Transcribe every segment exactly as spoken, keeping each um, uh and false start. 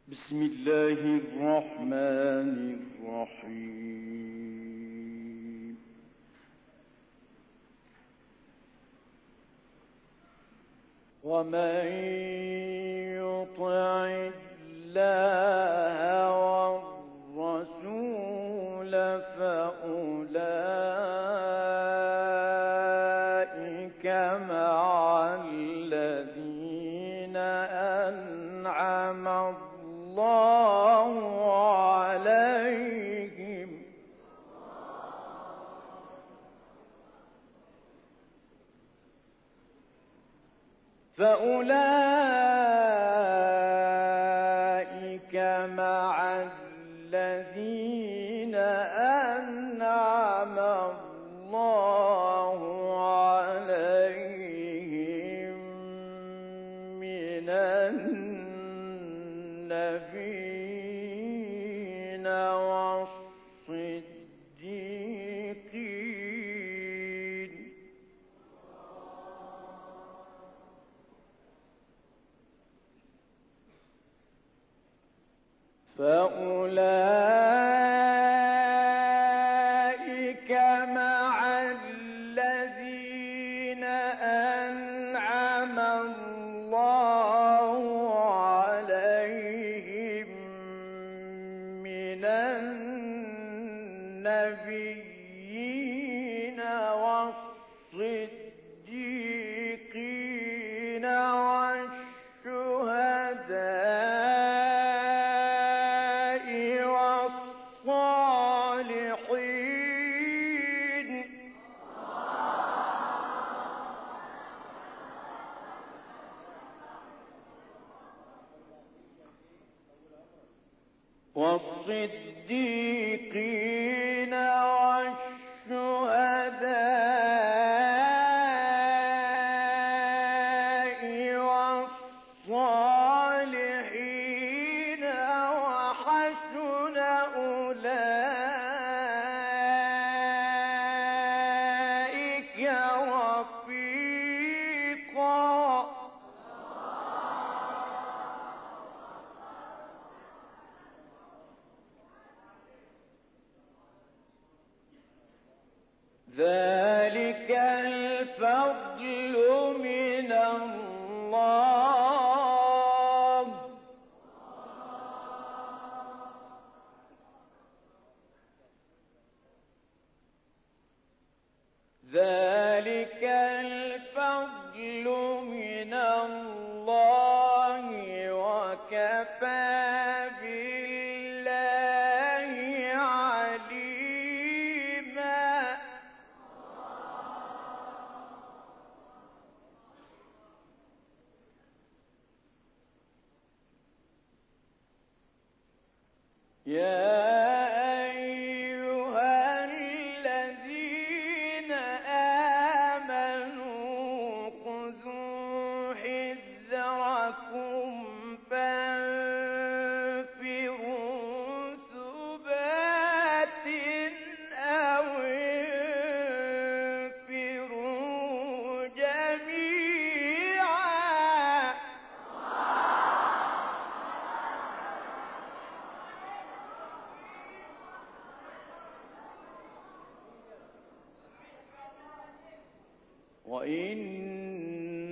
بسم الله الرحمن الرحيم. ومن يطع الله والرسول فأولئك مع الذين أنعم الله عليهم فأولئك مع الذين أنعم الله عليهم من النبيين والصديقين فأولئك مع الذين أنعم الله عليهم من النبيين والصديقين والشهداء والصالحين والصديقين والشهداء والصالحين وحسن أولئك رفيقا ذلك الفضل من الله ذلك الفضل من الله وكفى بالله عليما يا أيها الذين آمنوا خذوا حذركم فانفروا ثبات أو انفروا جميعا وإن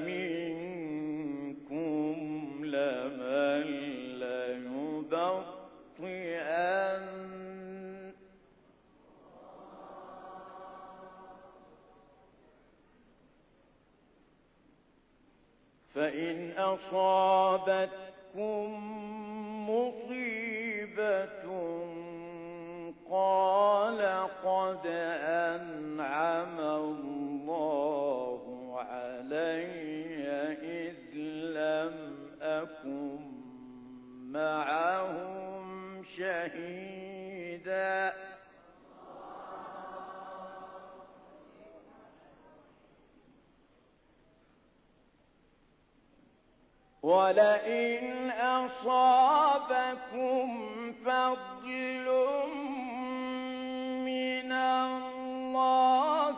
منكم لمن ليبطئن فإن أصابتكم مصيبة قال قد أنعم الله علي إذ لم أكن معهم شهيدا ولئن أصابكم فضل من الله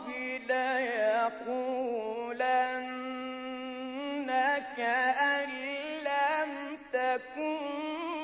ليقولن كأن لم تكن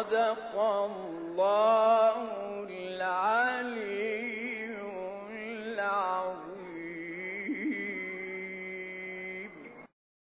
صدق الله العظيم.